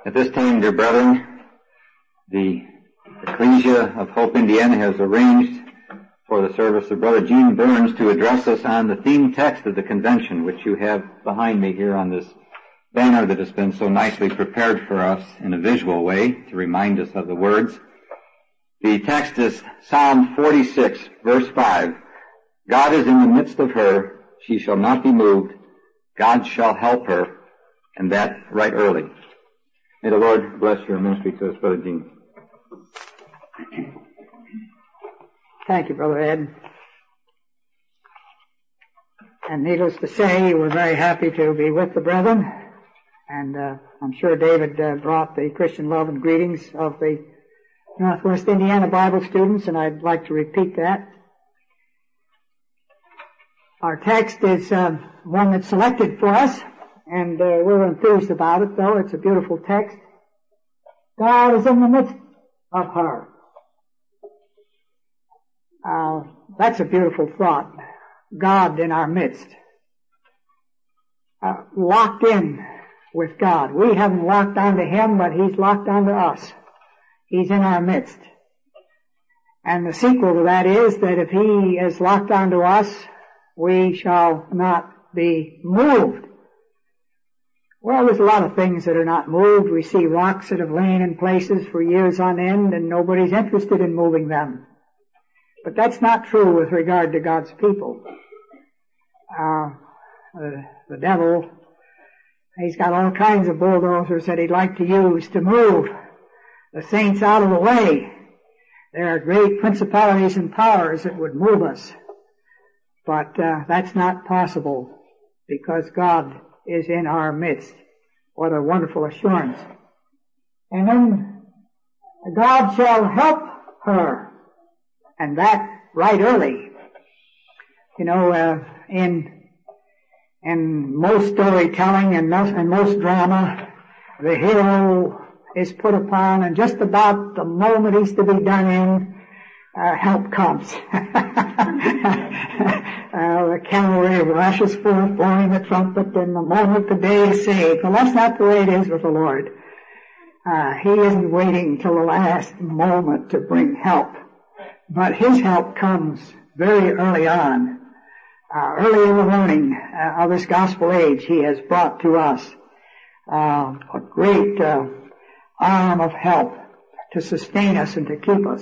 At this time, dear brethren, the Ecclesia of Hope, Indiana has arranged for the service of Brother Gene Burns to address us on the theme text of the convention, which you have behind me here on this banner that has been so nicely prepared for us in a visual way to remind us of the words. The text is Psalm 46, verse 5. God is in the midst of her, she shall not be moved, God shall help her, and that right early. May the Lord bless your ministry to us, Brother Gene. Thank you, Brother Ed. And needless to say, we're very happy to be with the brethren. And I'm sure David brought the Christian love and greetings of the Northwest Indiana Bible students, and I'd like to repeat that. Our text is one that's selected for us, and we're enthused about it, though. It's a beautiful text. God is in the midst of her. That's a beautiful thought. God in our midst. Locked in with God. We haven't locked onto Him, but He's locked onto us. He's in our midst. And the sequel to that is that if He is locked onto us, we shall not be moved. Well, there's a lot of things that are not moved. We see rocks that have lain in places for years on end, and nobody's interested in moving them. But that's not true with regard to God's people. The devil, he's got all kinds of bulldozers that he'd like to use to move the saints out of the way. There are great principalities and powers that would move us. But that's not possible because God is in our midst. What a wonderful assurance. And then God shall help her. And that right early. You know, in most storytelling and most drama, the hero is put upon, and just about the moment he's to be done in, help comes. The cavalry rushes forth, blowing the trumpet, and the moment the day is saved. Well, that's not the way it is with the Lord. He isn't waiting till the last moment to bring help. But His help comes very early on. Early in the morning of this gospel age, He has brought to us a great arm of help to sustain us and to keep us.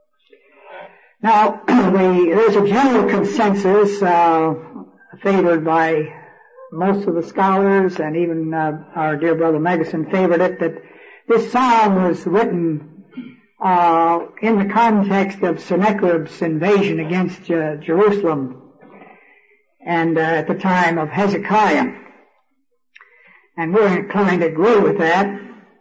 Now, there's a general consensus favored by most of the scholars, and even our dear brother Megison favored it, that this psalm was written in the context of Sennacherib's invasion against Jerusalem, and at the time of Hezekiah. And we're inclined to agree with that.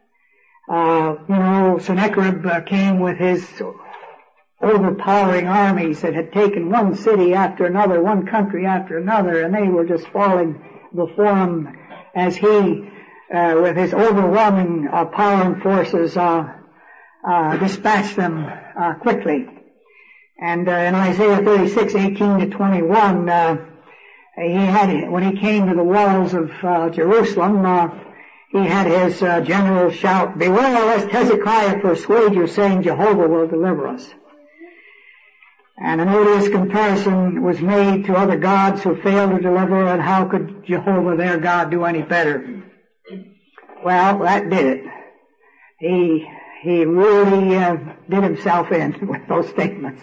Sennacherib came with his overpowering armies that had taken one city after another, one country after another, and they were just falling before him as he, with his overwhelming power and forces, dispatched them quickly. And in Isaiah 36:18-21, when he came to the walls of Jerusalem, he had his generals shout, "Beware lest Hezekiah persuade you, saying, Jehovah will deliver us." And an odious comparison was made to other gods who failed to deliver, and how could Jehovah, their God, do any better? Well, that did it. He really did himself in with those statements.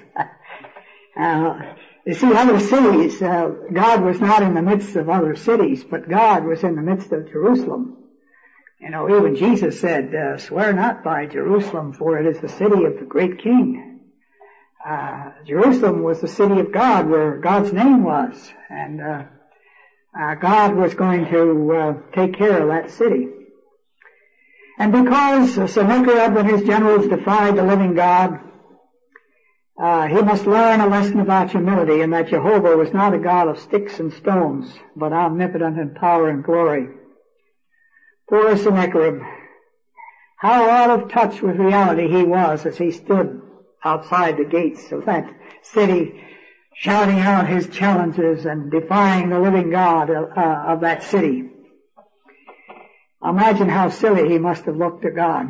You see, other cities, God was not in the midst of other cities, but God was in the midst of Jerusalem. You know, even Jesus said, "Swear not by Jerusalem, for it is the city of the great King." Jerusalem was the city of God, where God's name was, and God was going to take care of that city. And because Sennacherib and his generals defied the living God, he must learn a lesson about humility, and that Jehovah was not a God of sticks and stones, but omnipotent in power and glory. Poor Sennacherib, how out of touch with reality he was as he stood outside the gates of that city, shouting out his challenges and defying the living God of that city. Imagine how silly he must have looked to God.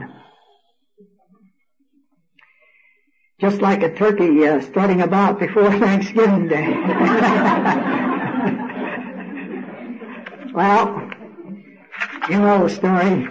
Just like a turkey strutting about before Thanksgiving Day. Well, you know the story.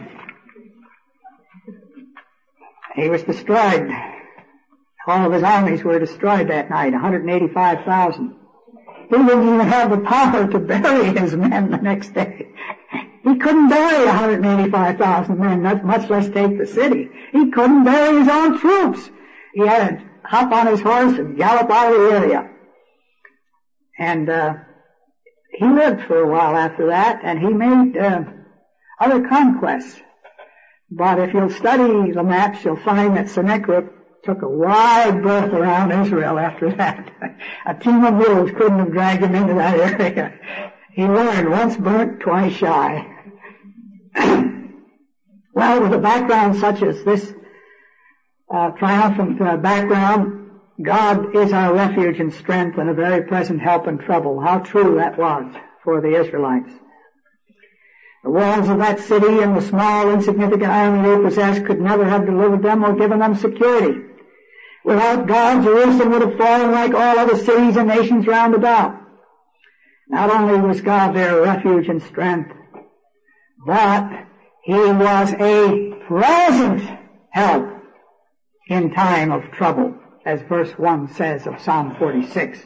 He was destroyed. All of his armies were destroyed that night, 185,000. He didn't even have the power to bury his men the next day. He couldn't bury 185,000 men, much less take the city. He couldn't bury his own troops. He had to hop on his horse and gallop out of the area. And he lived for a while after that, and he made other conquests. But if you'll study the maps, you'll find that Sennacherib took a wide berth around Israel after that. A team of wolves couldn't have dragged him into that area. He learned, once burnt, twice shy. Well, with a background such as this triumphant background, God is our refuge and strength and a very present help in trouble. How true that was for the Israelites. The walls of that city and the small, insignificant army they possessed could never have delivered them or given them security. Without God, Jerusalem would have fallen like all other cities and nations round about. Not only was God their refuge and strength, but He was a present help in time of trouble, as verse 1 says of Psalm 46.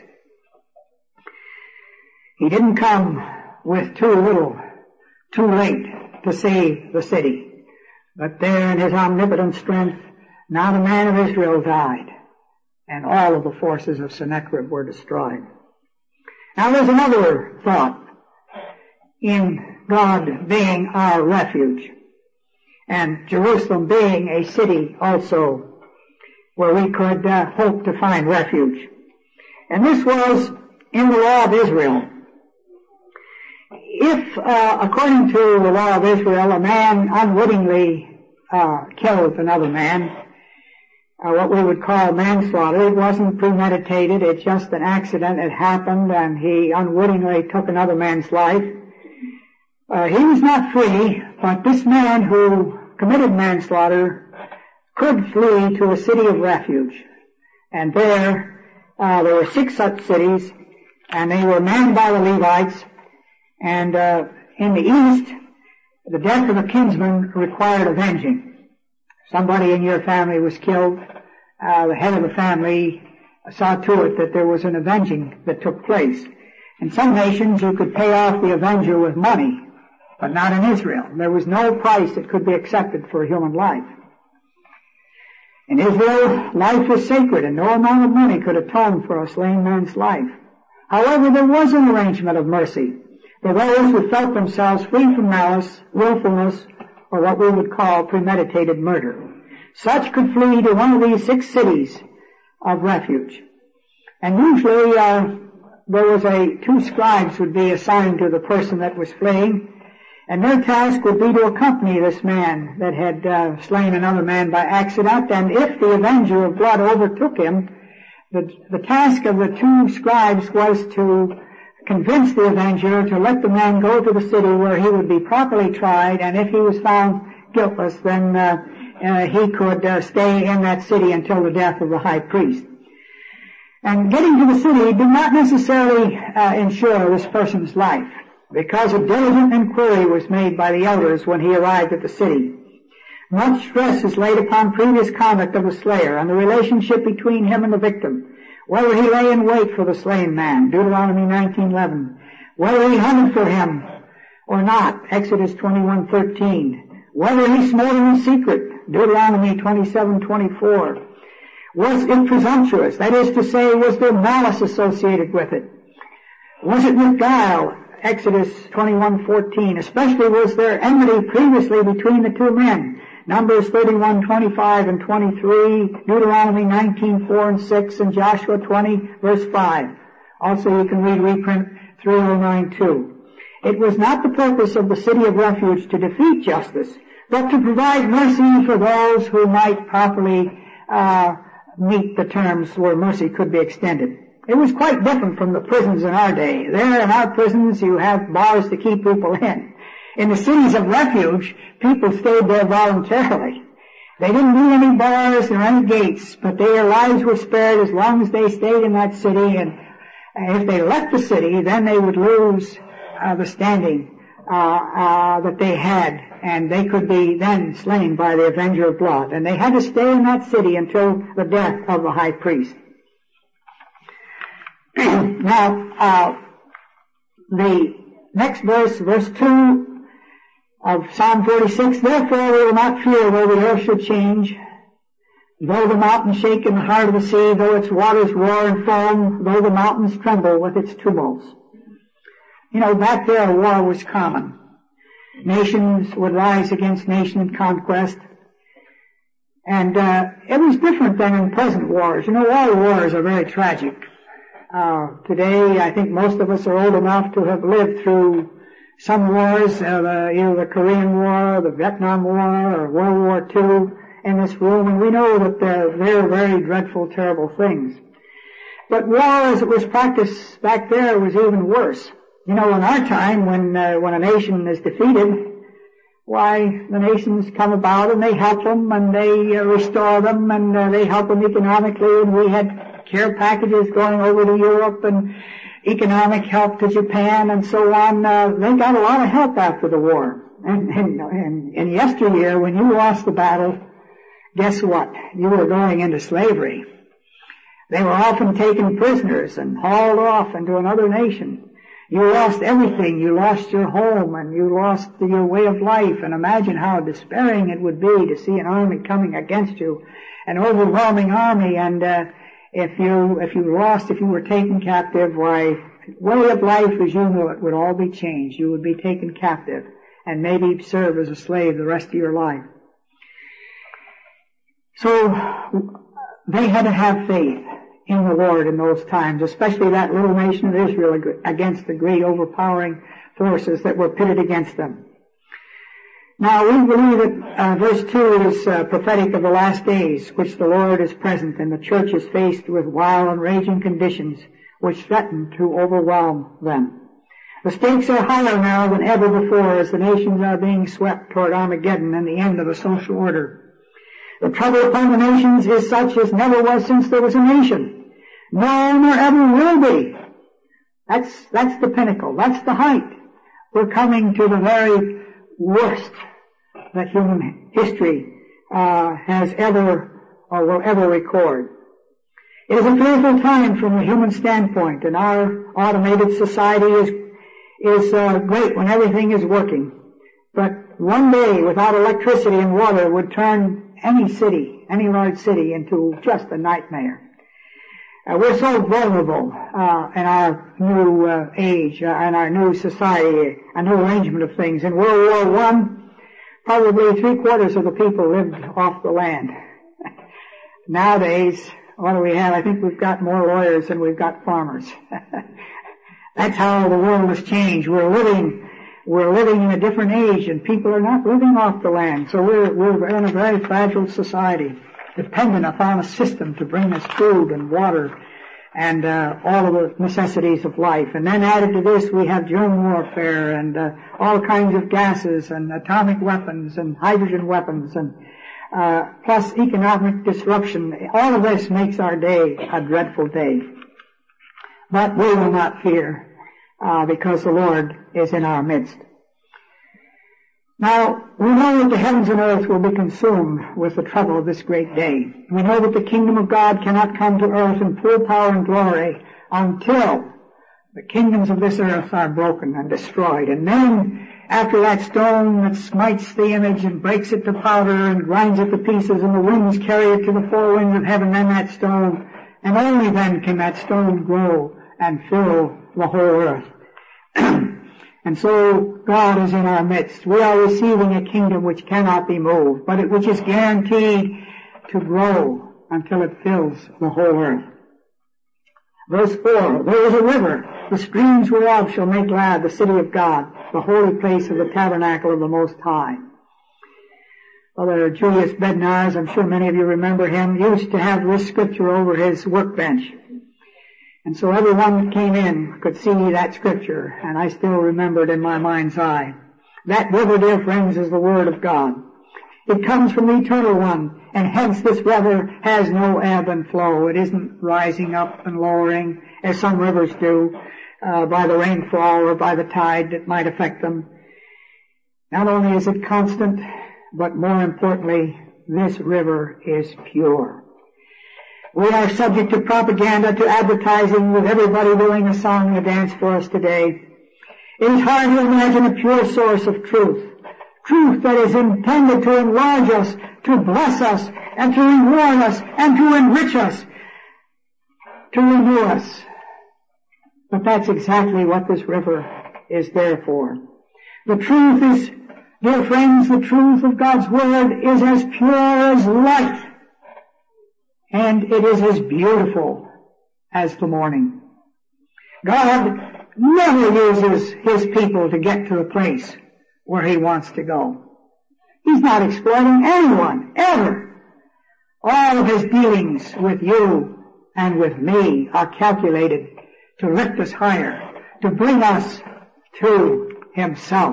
He didn't come with too little, too late to save the city. But there in His omnipotent strength, not a man of Israel died, and all of the forces of Sennacherib were destroyed. Now there's another thought in God being our refuge, and Jerusalem being a city also where we could hope to find refuge. And this was in the law of Israel. If, according to the law of Israel, a man unwittingly killed another man, what we would call manslaughter, it wasn't premeditated, it's just an accident, it happened, and he unwittingly took another man's life. He was not free, but this man who committed manslaughter could flee to a city of refuge. And there were 6 such cities, and they were manned by the Levites. And in the east, the death of a kinsman required avenging. Somebody in your family was killed. The head of the family saw to it that there was an avenging that took place. In some nations, you could pay off the avenger with money, but not in Israel. There was no price that could be accepted for a human life. In Israel, life was sacred, and no amount of money could atone for a slain man's life. However, there was an arrangement of mercy for those who felt themselves free from malice, willfulness, or what we would call premeditated murder. Such could flee to one of these 6 cities of refuge. And usually there was 2 scribes would be assigned to the person that was fleeing, and their task would be to accompany this man that had slain another man by accident, and if the avenger of blood overtook him, the task of the 2 scribes was to convince the avenger to let the man go to the city where he would be properly tried, and if he was found guiltless, then he could stay in that city until the death of the high priest. And getting to the city did not necessarily ensure this person's life, because a diligent inquiry was made by the elders when he arrived at the city. Much stress is laid upon previous conduct of the slayer and the relationship between him and the victim, whether he lay in wait for the slain man, Deuteronomy 19:11, whether he hunted for him or not, Exodus 21:13, whether he smote him in secret, Deuteronomy 27:24, was it presumptuous, that is to say, was there malice associated with it? Was it with guile, Exodus 21:14, especially was there enmity previously between the 2 men, Numbers 31:25 and 23, Deuteronomy 19:4 and 6, and Joshua 20 verse 5. Also you can read reprint 309:2. It was not the purpose of the city of refuge to defeat justice, but to provide mercy for those who might properly meet the terms where mercy could be extended. It was quite different from the prisons in our day. There in our prisons you have bars to keep people in. In the cities of refuge, people stayed there voluntarily. They didn't need any bars or any gates, but their lives were spared as long as they stayed in that city, and if they left the city, then they would lose the standing that they had, and they could be then slain by the avenger of blood. And they had to stay in that city until the death of the high priest. Now, the next verse, verse 2 of Psalm 46, therefore we will not fear though the earth should change, though the mountains shake in the heart of the sea, though its waters roar and foam, though the mountains tremble with its tumults. You know, back there war was common. Nations would rise against nation in conquest. And it was different than in present wars. You know, all wars are very tragic. Today, I think most of us are old enough to have lived through some wars, either the Korean War, the Vietnam War, or World War II in this room, and we know that they're very, very dreadful, terrible things. But war as it was practiced back there was even worse. You know, in our time, when a nation is defeated, why, the nations come about and they help them and they restore them and they help them economically, and we had care packages going over to Europe and economic help to Japan and so on. They got a lot of help after the war. And in yesteryear, when you lost the battle, guess what? You were going into slavery. They were often taken prisoners and hauled off into another nation. You lost everything. You lost your home and you lost your way of life. And imagine how despairing it would be to see an army coming against you, an overwhelming army. And if you were taken captive, why, way of life as you knew it would all be changed. You would be taken captive and maybe serve as a slave the rest of your life. So they had to have faith in the Lord in those times, especially that little nation of Israel against the great overpowering forces that were pitted against them. Now we believe that verse 2 is prophetic of the last days, which the Lord is present and the church is faced with wild and raging conditions which threaten to overwhelm them. The stakes are higher now than ever before as the nations are being swept toward Armageddon and the end of the social order. The trouble upon the nations is such as never was since there was a nation. No, nor ever will be. That's the pinnacle. That's the height. We're coming to the very worst that human history has ever or will ever record. It is a fearful time from a human standpoint, and our automated society is great when everything is working. But one day without electricity and water would turn any city, any large city, into just a nightmare. We're so vulnerable in our new age, in our new society, a new arrangement of things. In World War I, probably 3/4 of the people lived off the land. Nowadays, what do we have? I think we've got more lawyers than we've got farmers. That's how the world has changed. We're living in a different age, and people are not living off the land. So we're in a very fragile society, dependent upon a system to bring us food and water and all of the necessities of life. And then added to this, we have germ warfare and all kinds of gases and atomic weapons and hydrogen weapons and plus economic disruption. All of this makes our day a dreadful day. But we will not fear because the Lord is in our midst. Now, we know that the heavens and earth will be consumed with the trouble of this great day. We know that the kingdom of God cannot come to earth in full power and glory until the kingdoms of this earth are broken and destroyed. And then, after that stone that smites the image and breaks it to powder and grinds it to pieces and the winds carry it to the four winds of heaven, then that stone, and only then can that stone grow and fill the whole earth. And so God is in our midst. We are receiving a kingdom which cannot be moved, but which is guaranteed to grow until it fills the whole earth. Verse 4, there is a river, the streams whereof shall make glad the city of God, the holy place of the tabernacle of the Most High. Brother Julius Bednarz, I'm sure many of you remember him, used to have this scripture over his workbench. And so everyone that came in could see that scripture, and I still remember it in my mind's eye. That river, dear friends, is the Word of God. It comes from the Eternal One, and hence this river has no ebb and flow. It isn't rising up and lowering as some rivers do by the rainfall or by the tide that might affect them. Not only is it constant, but more importantly, this river is pure. We are subject to propaganda, to advertising, with everybody doing a song and a dance for us today. It is hard to imagine a pure source of truth. Truth that is intended to enlarge us, to bless us, and to reward us, and to enrich us, to renew us. But that's exactly what this river is there for. The truth is, dear friends, the truth of God's Word is as pure as light. And it is as beautiful as the morning. God never uses His people to get to the place where He wants to go. He's not exploiting anyone, ever. All of His dealings with you and with me are calculated to lift us higher, to bring us to Himself.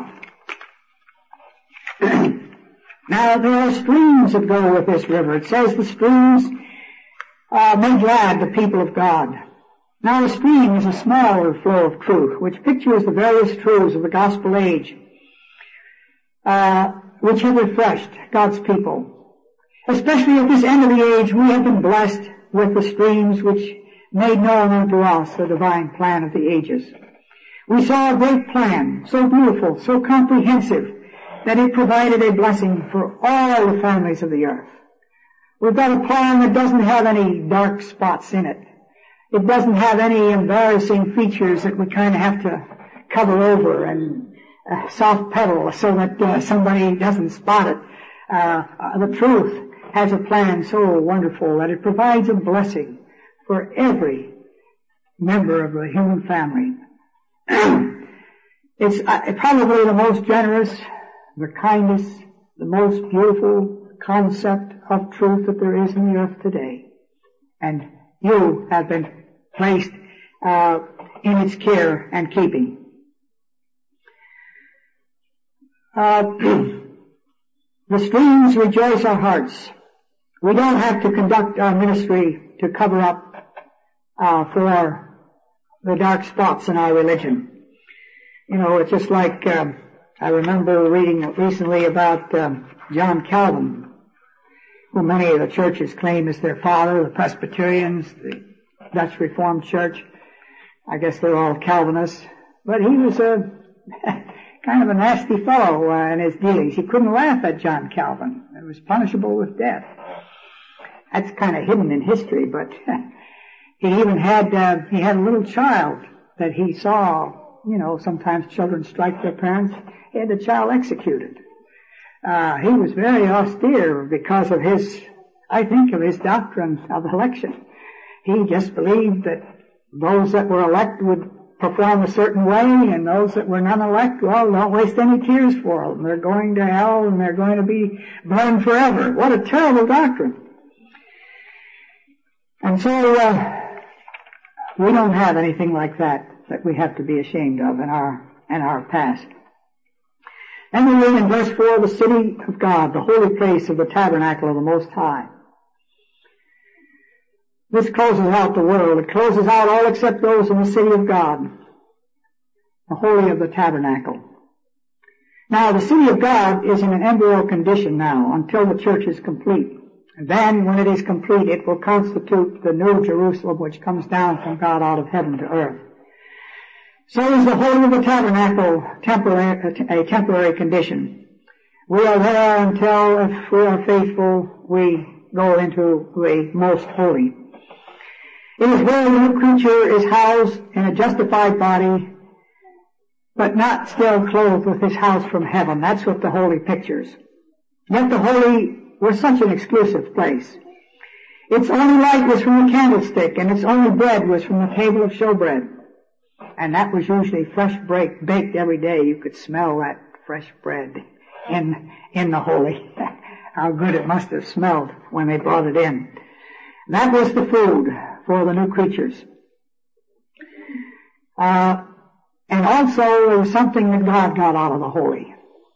Now, there are streams that go with this river. It says the streams made glad the people of God. Now, a stream is a smaller flow of truth, which pictures the various truths of the gospel age, which have refreshed God's people. Especially at this end of the age, we have been blessed with the streams which made known unto us the divine plan of the ages. We saw a great plan, so beautiful, so comprehensive, that it provided a blessing for all the families of the earth. We've got a plan that doesn't have any dark spots in it. It doesn't have any embarrassing features that we kind of have to cover over and soft pedal so that somebody doesn't spot it. The truth has a plan so wonderful that it provides a blessing for every member of the human family. It's probably the most generous, the kindest, the most beautiful concept of truth that there is in the earth today. And you have been placed in its care and keeping. The streams rejoice our hearts. We don't have to conduct our ministry to cover up for the dark spots in our religion. You know, it's just like I remember reading recently about John Calvin, who many of the churches claim is their father, the Presbyterians, the Dutch Reformed Church. I guess they're all Calvinists. But he was a kind of a nasty fellow in his dealings. You couldn't laugh at John Calvin. It was punishable with death. That's kind of hidden in history, but he even had a little child that he saw. You know, sometimes children strike their parents. He had the child executed. He was very austere because of his doctrine of election. He just believed that those that were elect would perform a certain way, and those that were non-elect, well, don't waste any tears for them. They're going to hell, and they're going to be burned forever. What a terrible doctrine. And so, we don't have anything like that we have to be ashamed of in our past. And we read in verse 4, the city of God, the holy place of the tabernacle of the Most High. This closes out the world. It closes out all except those in the city of God, the holy of the tabernacle. Now, the city of God is in an embryo condition now until the church is complete. And then, when it is complete, it will constitute the new Jerusalem which comes down from God out of heaven to earth. So is the holy of the tabernacle a temporary condition. We are there until, if we are faithful, we go into the most holy. It is where the new creature is housed in a justified body, but not still clothed with his house from heaven. That's what the holy pictures. Yet the holy was such an exclusive place. Its only light was from the candlestick, and its only bread was from the table of showbread. And that was usually fresh baked every day. You could smell that fresh bread in the holy. How good it must have smelled when they brought it in. That was the food for the new creatures. And also there was something that God got out of the holy.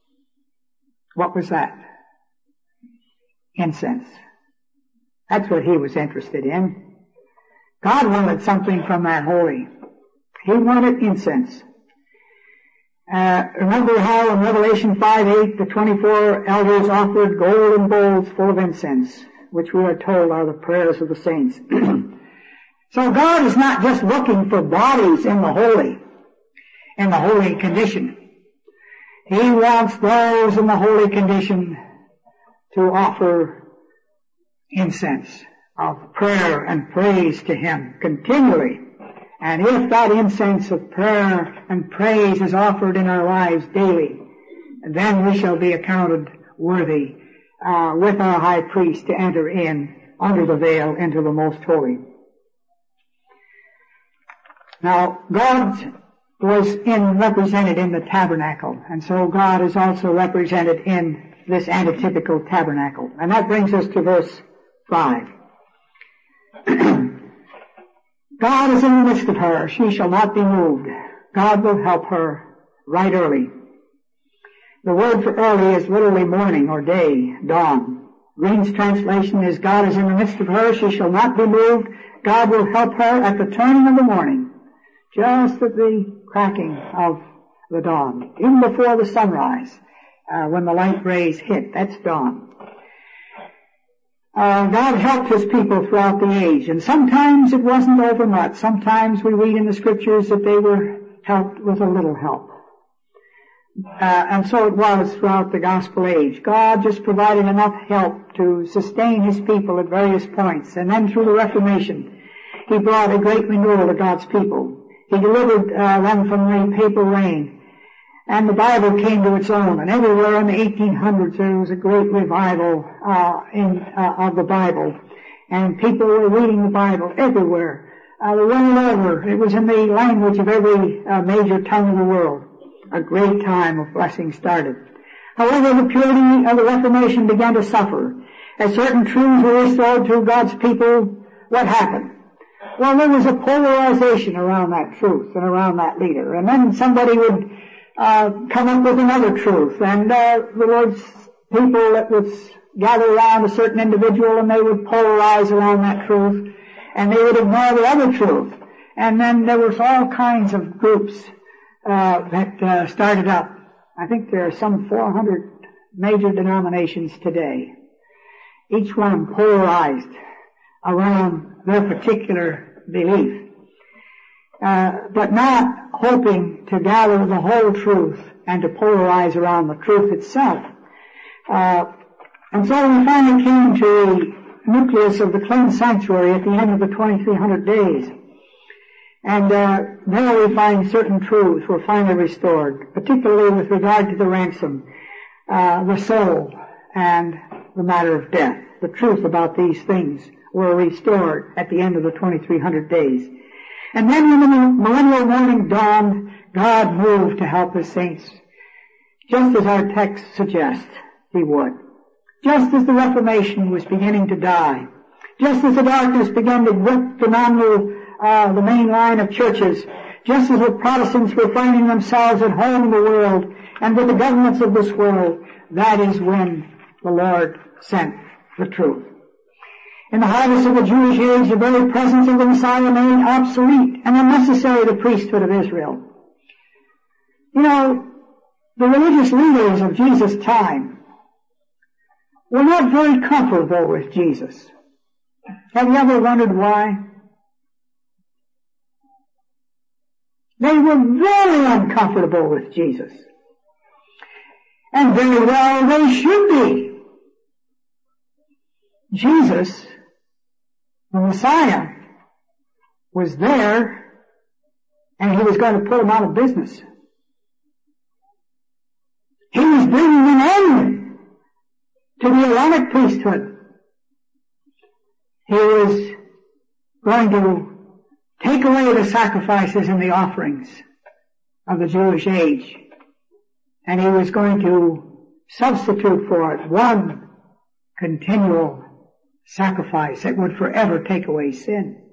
What was that? Incense. That's what he was interested in. God wanted something from that holy. He wanted incense. Remember how in Revelation 5:8 the 24 elders offered golden bowls full of incense, which we are told are the prayers of the saints. So God is not just looking for bodies in the holy condition. He wants those in the holy condition to offer incense of prayer and praise to Him continually. And if that incense of prayer and praise is offered in our lives daily, then we shall be accounted worthy with our high priest to enter in under the veil into the most holy. Now, God was represented in the tabernacle, and so God is also represented in this antitypical tabernacle. And that brings us to verse 5. God is in the midst of her. She shall not be moved. God will help her right early. The word for early is literally morning or day, dawn. Green's translation is God is in the midst of her. She shall not be moved. God will help her at the turning of the morning, just at the cracking of the dawn, even before the sunrise, when the light rays hit. That's dawn. God helped His people throughout the age, and sometimes it wasn't overmuch. Sometimes we read in the Scriptures that they were helped with a little help. And so it was throughout the gospel age. God just provided enough help to sustain His people at various points. And then through the Reformation, He brought a great renewal to God's people. He delivered them from the papal reign. And the Bible came to its own. And everywhere in the 1800s there was a great revival of the Bible. And people were reading the Bible everywhere. They went over. It was in the language of every major tongue of the world. A great time of blessing started. However, the purity of the Reformation began to suffer. As certain truths were restored to God's people, what happened? Well, there was a polarization around that truth and around that leader. And then somebody would come up with another truth. And the Lord's people that would gather around a certain individual, and they would polarize around that truth. And they would ignore the other truth. And then there was all kinds of groups that started up. I think there are some 400 major denominations today. Each one polarized around their particular belief, but not hoping to gather the whole truth and to polarize around the truth itself. And so we finally came to the nucleus of the cleansed sanctuary at the end of the 2300 days. And there we find certain truths were finally restored, particularly with regard to the ransom, the soul, and the matter of death. The truth about these things were restored at the end of the 2300 days. And then when the millennial morning dawned, God moved to help His saints, just as our text suggests He would. Just as the Reformation was beginning to die, just as the darkness began to grip the main line of churches, just as the Protestants were finding themselves at home in the world and with the governments of this world, that is when the Lord sent the truth. In the harvest of the Jewish age, the very presence of the Messiah made obsolete and unnecessary the priesthood of Israel. You know, the religious leaders of Jesus' time were not very comfortable with Jesus. Have you ever wondered why? They were very uncomfortable with Jesus. And very well they should be. Jesus, the Messiah, was there, and He was going to put them out of business. He was bringing an end to the Aaronic priesthood. He was going to take away the sacrifices and the offerings of the Jewish age, and He was going to substitute for it one continual sacrifice that would forever take away sin.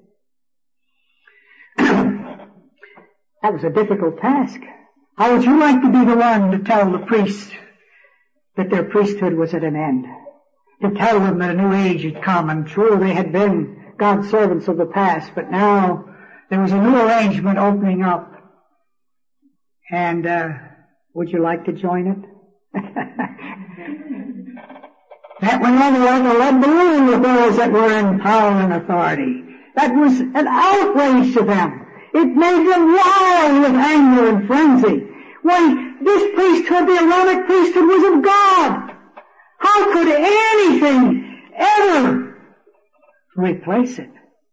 That was a difficult task. How would you like to be the one to tell the priests that their priesthood was at an end, to tell them that a new age had come, and true, they had been God's servants of the past, but now there was a new arrangement opening up. And would you like to join it? That went over like a lead balloon with those that were in power and authority. That was an outrage to them. It made them wild with anger and frenzy. Why, this priesthood, the Aaronic priesthood, was of God. How could anything ever replace it?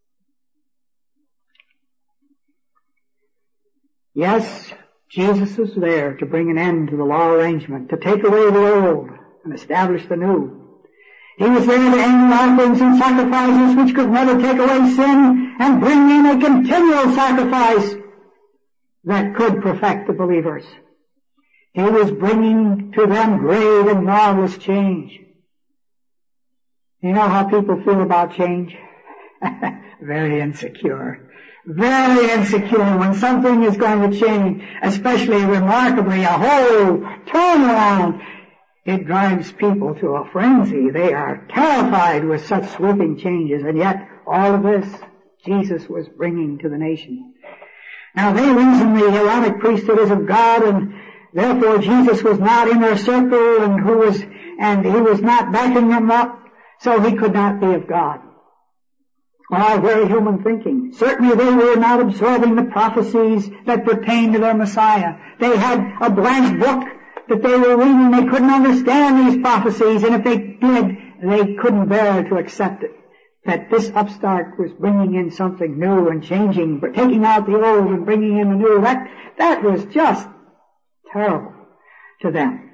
Yes, Jesus was there to bring an end to the law arrangement, to take away the old and establish the new. He was there to end the offerings and sacrifices which could never take away sin and bring in a continual sacrifice that could perfect the believers. He was bringing to them great and marvelous change. You know how people feel about change? Very insecure. Very insecure when something is going to change, especially remarkably a whole turnaround. It drives people to a frenzy. They are terrified with such sweeping changes, and yet all of this Jesus was bringing to the nation. Now they reason the Aaronic priesthood is of God, and therefore Jesus was not in their circle, and he was not backing them up, so he could not be of God. All very human thinking. Certainly they were not absorbing the prophecies that pertain to their Messiah. They had a blank book that they were reading. They couldn't understand these prophecies, and if they did, they couldn't bear to accept it. That this upstart was bringing in something new and changing, but taking out the old and bringing in the new, that was just terrible to them.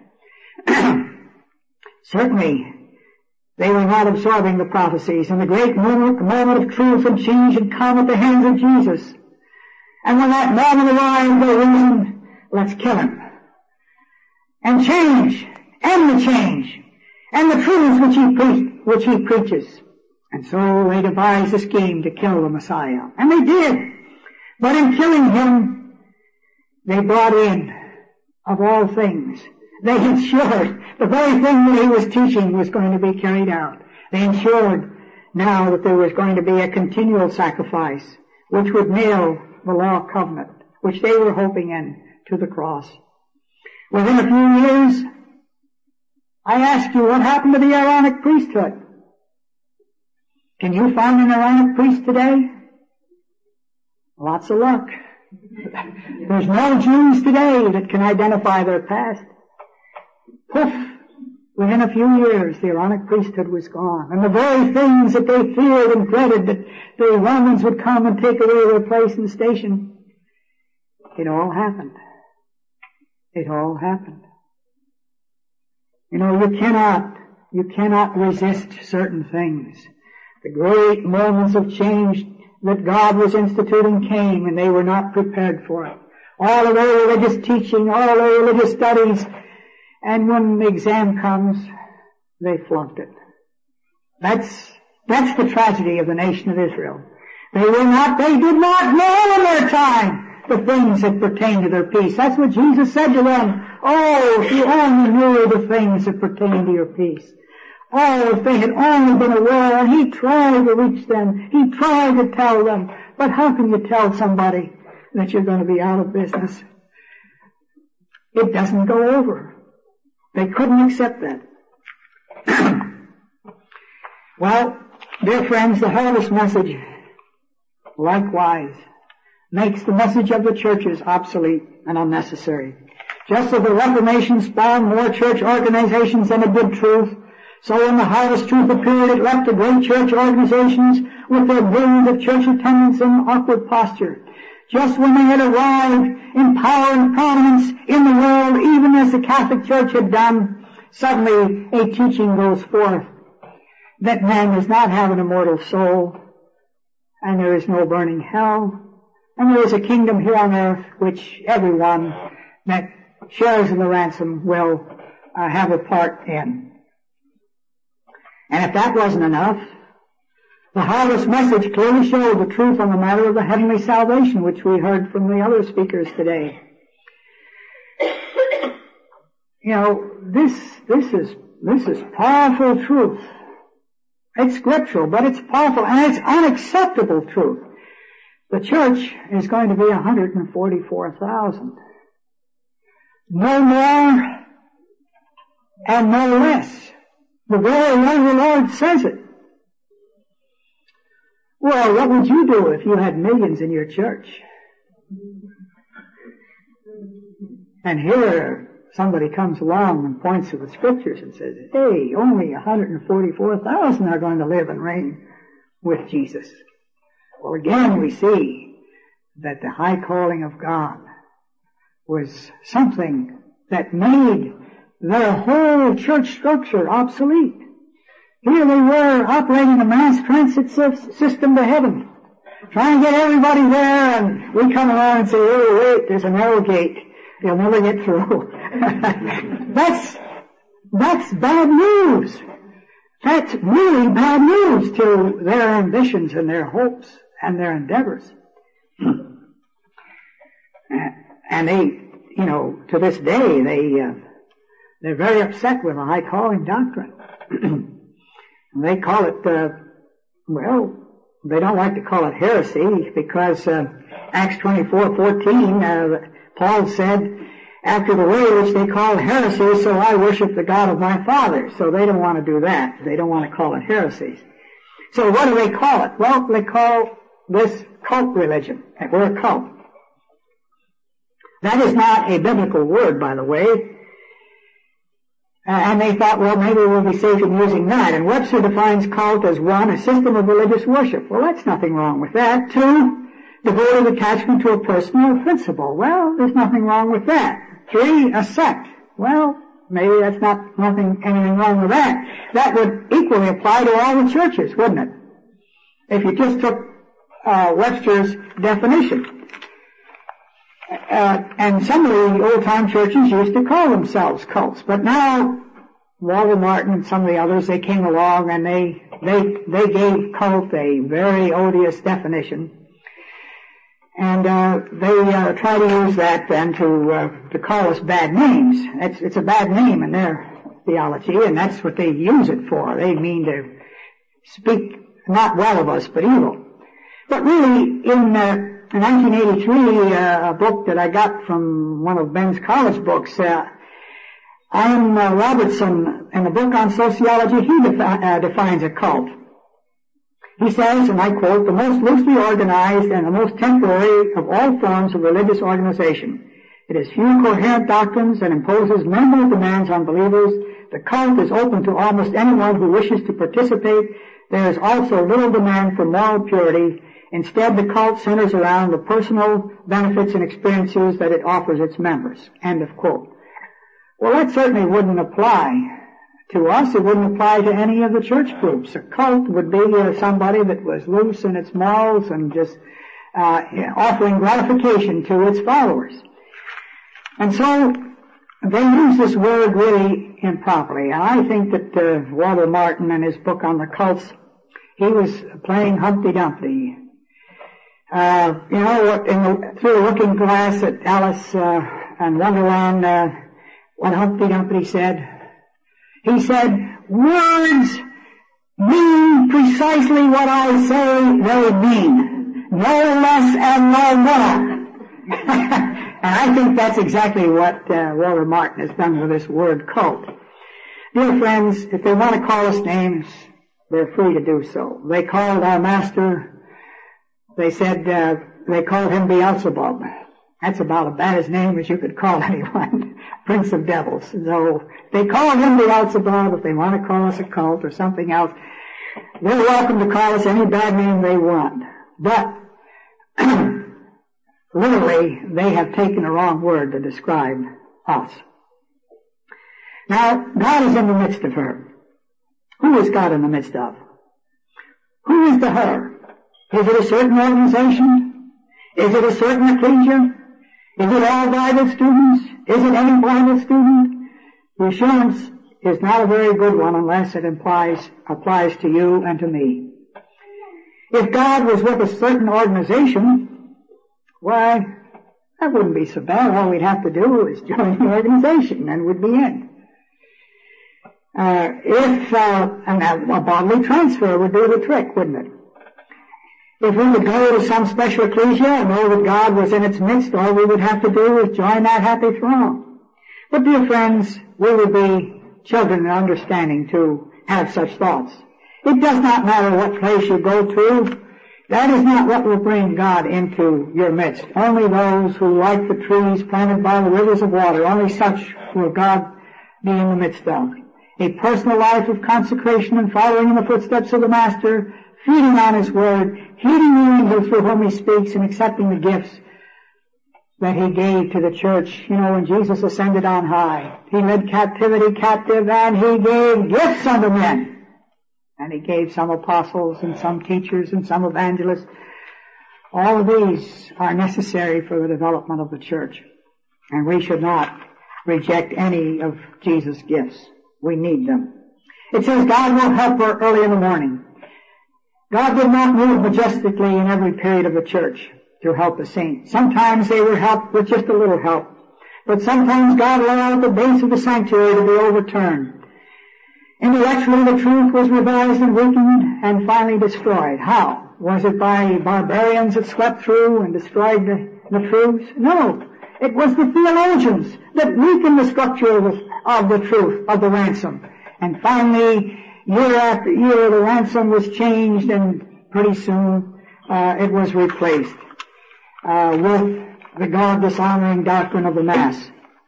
Certainly, they were not absorbing the prophecies, and the great moment of truth and change had come at the hands of Jesus. And when that moment arrived, they reasoned, let's kill him. And change, end the change, and the truths which he preaches. And so they devised a scheme to kill the Messiah. And they did. But in killing him, they brought in, of all things, they ensured the very thing that he was teaching was going to be carried out. They ensured now that there was going to be a continual sacrifice, which would nail the law covenant, which they were hoping in, to the cross. Within a few years, I ask you, what happened to the Aaronic priesthood? Can you find an Aaronic priest today? Lots of luck. There's no Jews today that can identify their past. Poof! Within a few years, the Aaronic priesthood was gone. And the very things that they feared and dreaded, that the Romans would come and take away their place and station, it all happened. It all happened. You know, you cannot resist certain things. The great moments of change that God was instituting came, and they were not prepared for it. All of their religious teaching, all their religious studies, and when the exam comes, they flunked it. That's the tragedy of the nation of Israel. They did not know in their time the things that pertain to their peace. That's what Jesus said to them. Oh, if you only knew the things that pertain to your peace. Oh, if they had only been aware. And he tried to reach them. He tried to tell them. But how can you tell somebody that you're going to be out of business? It doesn't go over. They couldn't accept that. Well, dear friends, the harvest message, likewise, makes the message of the churches obsolete and unnecessary. Just as the Reformation spawned more church organizations than it did truth, so when the harvest truth appeared, it left the great church organizations with their billions of church attendance in awkward posture. Just when they had arrived in power and prominence in the world, even as the Catholic Church had done, suddenly a teaching goes forth that man does not have an immortal soul, and there is no burning hell, and there is a kingdom here on earth which everyone that shares in the ransom will have a part in. And if that wasn't enough, the harvest message clearly showed the truth on the matter of the heavenly salvation, which we heard from the other speakers today. You know, this is powerful truth. It's scriptural, but it's powerful, and it's unacceptable truth. The church is going to be 144,000. No more and no less. The very way the Lord says it. Well, what would you do if you had millions in your church? And here somebody comes along and points to the scriptures and says, hey, only 144,000 are going to live and reign with Jesus. Well, again we see that the high calling of God was something that made their whole church structure obsolete. Here they were operating a mass transit system to heaven, trying to get everybody there, and we come along and say, oh wait, there's a narrow gate. You'll never get through. That's bad news. That's really bad news to their ambitions and their hopes and their endeavors. And they, you know, to this day, they're very upset with the high calling doctrine. They call it, well, they don't like to call it heresy because Acts 24:14, Paul said, after the way which they call heresy, so I worship the God of my fathers. So they don't want to do that. They don't want to call it heresies. So what do they call it? Well, they call this cult religion. We're a cult. That is not a biblical word, by the way. And they thought, well, maybe we'll be safe in using that. And Webster defines cult as 1, a system of religious worship. Well, that's nothing wrong with that. 2, devoted attachment to a person or principle. Well, there's nothing wrong with that. 3, a sect. Well, maybe that's not anything wrong with that. That would equally apply to all the churches, wouldn't it? If you just took Webster's definition. And some of the old-time churches used to call themselves cults, but now Walter Martin and some of the others, they came along and they gave cult a very odious definition. And they try to use that then to call us bad names. It's a bad name in their theology, and that's what they use it for. They mean to speak not well of us, but evil. But really, in 1983, a book that I got from one of Ben's college books, Ian Robertson, in a book on sociology, he defines a cult. He says, and I quote, the most loosely organized and the most temporary of all forms of religious organization. It has few coherent doctrines and imposes minimal demands on believers. The cult is open to almost anyone who wishes to participate. There is also little demand for moral purity. Instead, the cult centers around the personal benefits and experiences that it offers its members. End of quote. Well, that certainly wouldn't apply to us. It wouldn't apply to any of the church groups. A cult would be somebody that was loose in its morals and just offering gratification to its followers. And so they use this word really improperly. And I think that Walter Martin, in his book on the cults, he was playing Humpty Dumpty. Through the looking glass at Alice and Wonderland, what Humpty Dumpty said. He said, words mean precisely what I say they mean. No less and no more. And I think that's exactly what Walter Martin has done with this word cult. Dear friends, if they want to call us names, they're free to do so. They called our master, they said, they called him Beelzebub. That's about as bad a name as you could call anyone. Prince of Devils. So they called him Beelzebub. If they want to call us a cult or something else, they're welcome to call us any bad name they want. But literally, they have taken the wrong word to describe us. Now, God is in the midst of her. Who is God in the midst of? Who is the her? Is it a certain organization? Is it a certain ecclesia? Is it all Bible students? Is it any Bible student? The assurance is not a very good one unless it applies to you and to me. If God was with a certain organization, why, That wouldn't be so bad. All we'd have to do is join the organization and we'd be in. A bodily transfer would do the trick, wouldn't it? If we would go to some special ecclesia and know that God was in its midst, all we would have to do is join that happy throng. But dear friends, we would be children in understanding to have such thoughts. It does not matter what place you go to. That is not what will bring God into your midst. Only those who, like the trees planted by the rivers of water, only such will God be in the midst of. A personal life of consecration and following in the footsteps of the Master, feeding on His Word, heeding the angels through whom He speaks, and accepting the gifts that He gave to the church. You know, when Jesus ascended on high, He led captivity captive, and He gave gifts unto men. And He gave some apostles, and some teachers, and some evangelists. All of these are necessary for the development of the church. And we should not reject any of Jesus' gifts. We need them. It says God will help her early in the morning. God did not move majestically in every period of the church to help the saints. Sometimes they were helped with just a little help. But sometimes God allowed the base of the sanctuary to be overturned. Intellectually, the truth was revised and weakened and finally destroyed. How? Was it by barbarians that swept through and destroyed the truths? No. It was the theologians that weakened the structure of the truth, of the ransom. And finally, year after year, the ransom was changed, and pretty soon it was replaced with the God-dishonoring doctrine of the Mass.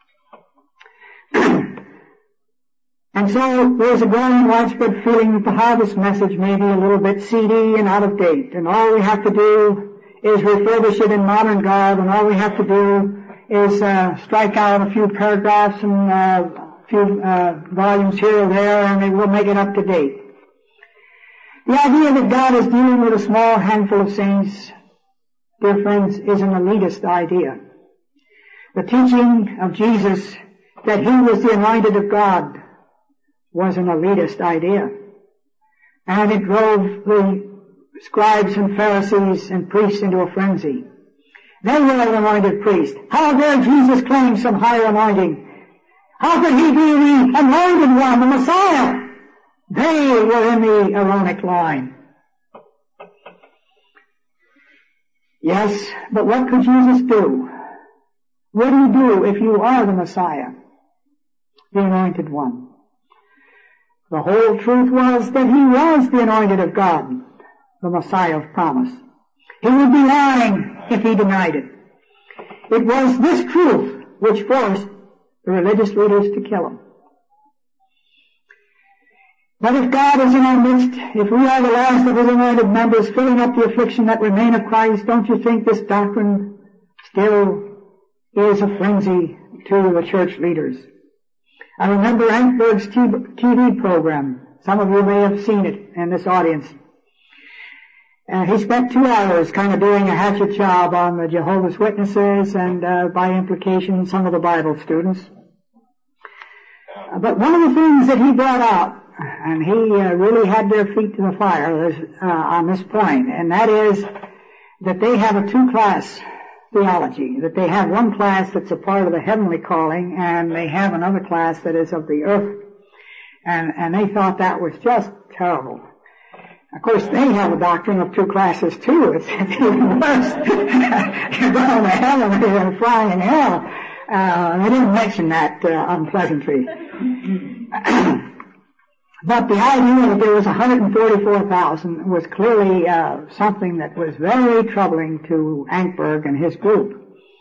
And so there's a growing widespread feeling that the harvest message may be a little bit seedy and out of date, and all we have to do is refurbish it in modern garb, and all we have to do is strike out a few paragraphs and a few volumes here or there, and we'll make it up to date. The idea that God is dealing with a small handful of saints, dear friends, is an elitist idea. The teaching of Jesus that He was the anointed of God was an elitist idea. And it drove the scribes and Pharisees and priests into a frenzy. They were an anointed priest. How dare Jesus claim some higher anointing? How could He be the anointed one, the Messiah? They were in the Aaronic line. Yes, but what could Jesus do? What do you do if you are the Messiah, the anointed one? The whole truth was that He was the anointed of God, the Messiah of promise. He would be lying if He denied it. It was this truth which forced the religious leaders to kill Him. But if God is in our midst, if we are the last of His anointed members filling up the affliction that remain of Christ, don't you think this doctrine still is a frenzy to the church leaders? I remember Ankberg's TV program. Some of you may have seen it in this audience. He spent 2 hours kind of doing a hatchet job on the Jehovah's Witnesses and, by implication, some of the Bible students. But one of the things that he brought out, and he really had their feet to the fire on this point, and that is that they have a two-class theology, that they have one class that's a part of the heavenly calling, and they have another class that is of the earth. And they thought that was just terrible. Of course, they have a doctrine of two classes too. It's even worse. You're going to heaven or you're flying in hell. They didn't mention that unpleasantry. But the idea that there was 144,000 was clearly something that was very troubling to Ankberg and his group.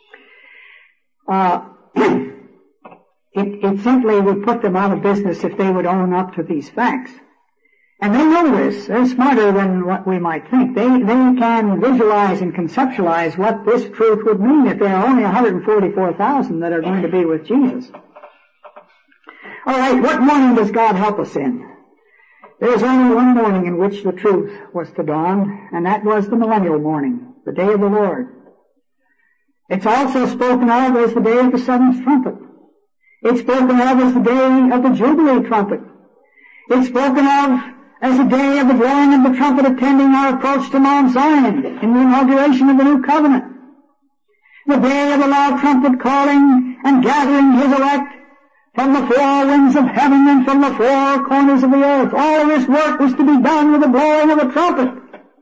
It simply would put them out of business if they would own up to these facts. And they know this. They're smarter than what we might think. They can visualize and conceptualize what this truth would mean if there are only 144,000 that are going to be with Jesus. All right, what morning does God help us in? There's only one morning in which the truth was to dawn, and that was the millennial morning, the day of the Lord. It's also spoken of as the day of the seventh trumpet. It's spoken of as the day of the Jubilee trumpet. It's spoken of as the day of the blowing of the trumpet attending our approach to Mount Zion in the inauguration of the new covenant. The day of the loud trumpet calling and gathering his elect from the four winds of heaven and from the four corners of the earth. All of this work was to be done with the blowing of a trumpet.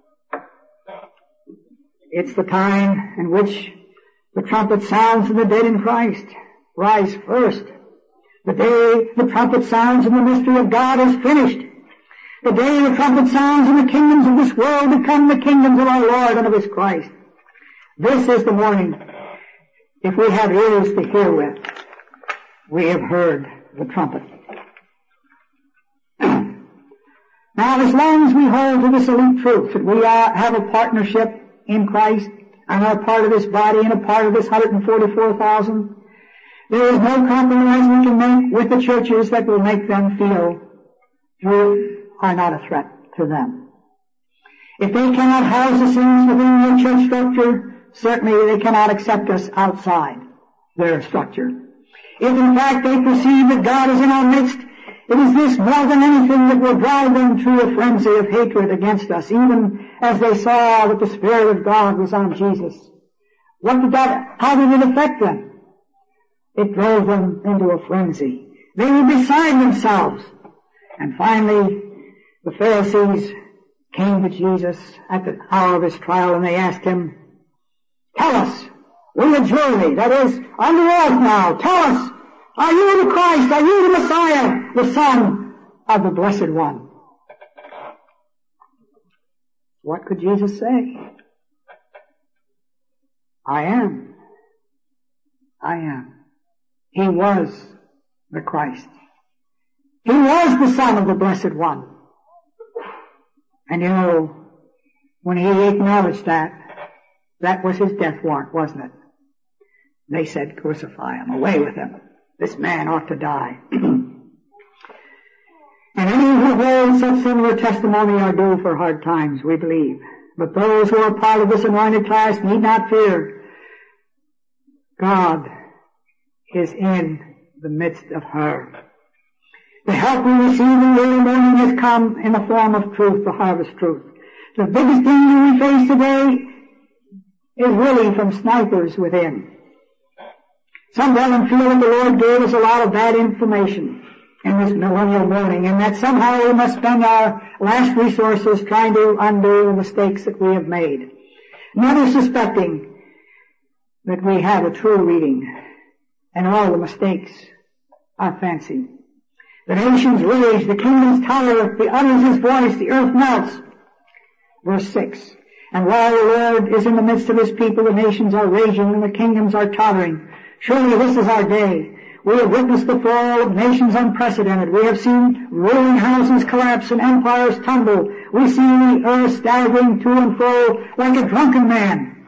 It's the time in which the trumpet sounds and the dead in Christ rise first. The day the trumpet sounds and the mystery of God is finished. The day the trumpet sounds and the kingdoms of this world become the kingdoms of our Lord and of His Christ. This is the morning. If we have ears to hear with, we have heard the trumpet. Now, as long as we hold to this elite truth that we have a partnership in Christ and are part of this body and a part of this 144,000, there is no compromise we can make with the churches that will make them feel we are not a threat to them. If they cannot house the sins within their church structure, certainly they cannot accept us outside their structure. If in fact they perceive that God is in our midst, it is this more than anything that will drive them to a frenzy of hatred against us, even as they saw that the Spirit of God was on Jesus. How did it affect them? It drove them into a frenzy. They were beside themselves. And finally, the Pharisees came to Jesus at the hour of his trial and they asked him, "Tell us, we adjure thee," that is, under oath now, "tell us, are you the Christ, are you the Messiah, the Son of the Blessed One?" What could Jesus say? I am. I am. He was the Christ. He was the Son of the Blessed One. And you know, when he acknowledged that, that was his death warrant, wasn't it? They said, "Crucify him, away with him. This man ought to die." And any who hold such similar testimony are due for hard times, we believe. But those who are part of this anointed class need not fear. God is in the midst of her. The help we receive in the early morning has come in the form of truth, the harvest truth. The biggest danger we face today is really from snipers within. Some brethren feel that the Lord gave us a lot of bad information in this millennial morning, and that somehow we must spend our last resources trying to undo the mistakes that we have made, never suspecting that we have a true reading, and all the mistakes are fancy. The nations rage, the kingdoms totter, he utters his voice, the earth melts. Verse 6. And while the Lord is in the midst of his people, the nations are raging and the kingdoms are tottering. Surely this is our day. We have witnessed the fall of nations unprecedented. We have seen ruling houses collapse and empires tumble. We see the earth staggering to and fro like a drunken man.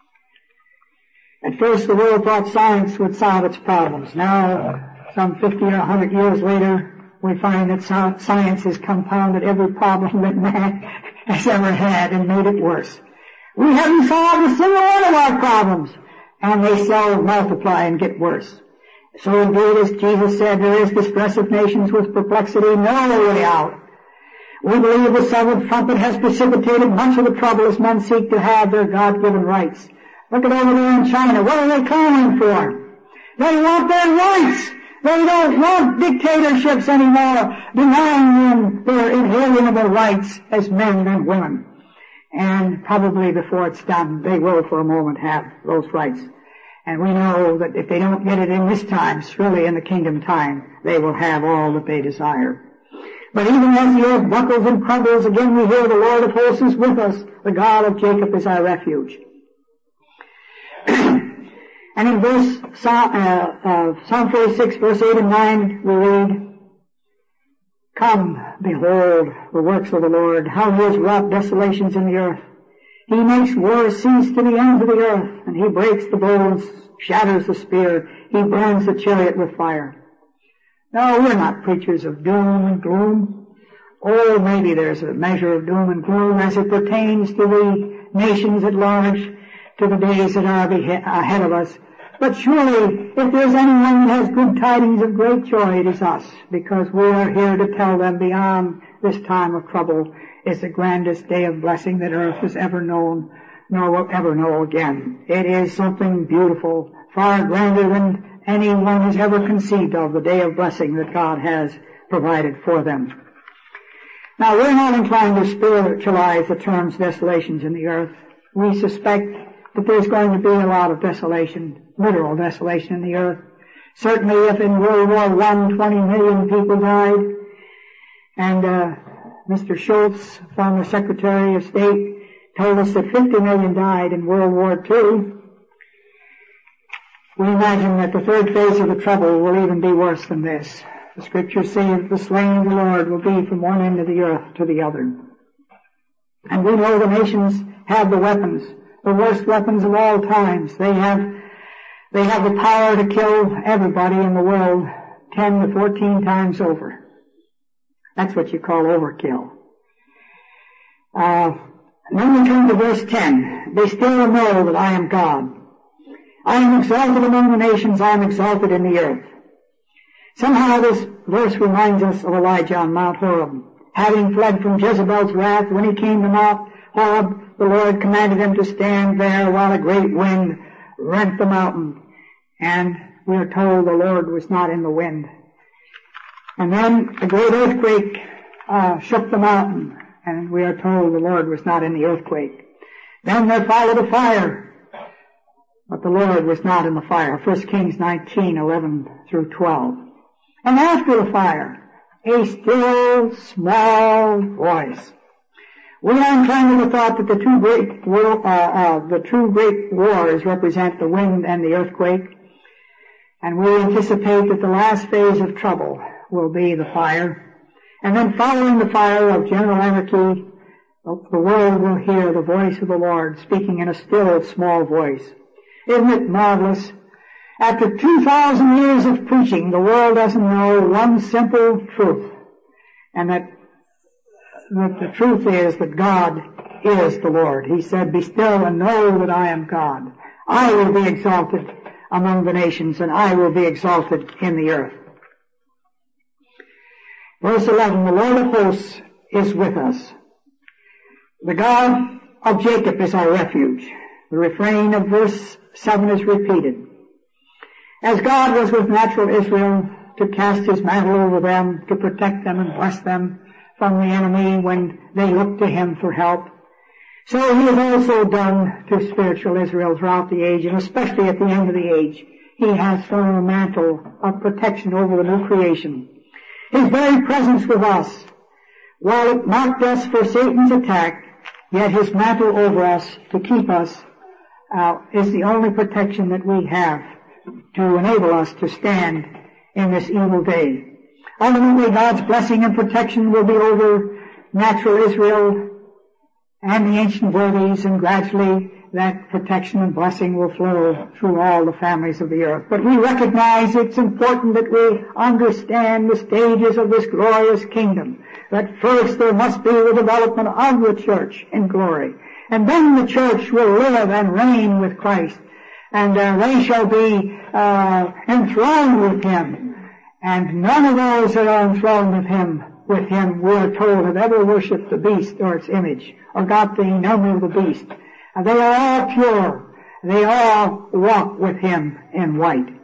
At first the world thought science would solve its problems. Now, some 50 or 100 years later, we find that science has compounded every problem that man has ever had and made it worse. We haven't solved a single one of our problems, and they still multiply and get worse. So indeed, as Jesus said, there is distress of nations with perplexity, no way out. We believe the seventh trumpet has precipitated much of the trouble as men seek to have their God-given rights. Look at over there in China. What are they clamoring for? They want their rights. They don't want dictatorships anymore, denying them their inalienable rights as men and women. And probably before it's done, they will for a moment have those rights. And we know that if they don't get it in this time, surely in the kingdom time, they will have all that they desire. But even as the earth buckles and crumbles, again we hear the Lord of hosts is with us. The God of Jacob is our refuge. And in Psalm 46, verse 8 and 9, we read, "Come, behold the works of the Lord, how he has wrought desolations in the earth. He makes war cease to the ends of the earth, and he breaks the bow and shatters the spear. He burns the chariot with fire." No, we're not preachers of doom and gloom. Oh, maybe there's a measure of doom and gloom as it pertains to the nations at large, to the days that are ahead of us. But surely, if there's anyone that has good tidings of great joy, it is us, because we are here to tell them beyond this time of trouble is the grandest day of blessing that earth has ever known. nor will ever know again. It is something beautiful, far grander than anyone has ever conceived of, the day of blessing that God has provided for them. Now, we're not inclined to spiritualize the terms desolations in the earth. We suspect that there's going to be a lot of desolation, literal desolation in the earth. Certainly if in World War I 20 million people died, and Mr. Schultz, former Secretary of State, told us that 50 million died in World War II, we imagine that the third phase of the trouble will even be worse than this. The Scriptures say that the slain of the Lord will be from one end of the earth to the other. And we know the nations have the weapons, the worst weapons of all times. They have the power to kill everybody in the world 10 to 14 times over. That's what you call overkill. Then we turn to verse 10. They still know that I am God. I am exalted among the nations, I am exalted in the earth. Somehow this verse reminds us of Elijah on Mount Horeb. Having fled from Jezebel's wrath, when he came to Mount Horeb, the Lord commanded him to stand there while a great wind rent the mountain. And we are told the Lord was not in the wind. And then a great earthquake shook the mountain, and we are told the Lord was not in the earthquake. Then there followed a fire, but the Lord was not in the fire. 1 Kings 19:11 through 12. And after the fire, a still small voice. We are inclined to the thought that the two great wars represent the wind and the earthquake, and we anticipate that the last phase of trouble will be the fire. And then following the fire of general anarchy, the world will hear the voice of the Lord speaking in a still small voice. Isn't it marvelous? After 2,000 years of preaching, the world doesn't know one simple truth, and that the truth is that God is the Lord. He said, "Be still and know that I am God. I will be exalted among the nations, and I will be exalted in the earth." Verse 11, the Lord of hosts is with us. The God of Jacob is our refuge. The refrain of verse 7 is repeated. As God was with natural Israel to cast his mantle over them, to protect them and bless them from the enemy when they looked to him for help, so he has also done to spiritual Israel throughout the age, and especially at the end of the age. He has thrown a mantle of protection over the new creation. His very presence with us, while it marked us for Satan's attack, yet his mantle over us to keep us is the only protection that we have to enable us to stand in this evil day. Ultimately, God's blessing and protection will be over natural Israel and the ancient worthies, and gradually that protection and blessing will flow through all the families of the earth. But we recognize it's important that we understand the stages of this glorious kingdom. That first there must be the development of the church in glory. And then the church will live and reign with Christ. And they shall be enthroned with him. And none of those that are enthroned with him, we are told, have ever worshipped the beast or its image, or got the number of the beast. And they are all pure. They all walk with him in white.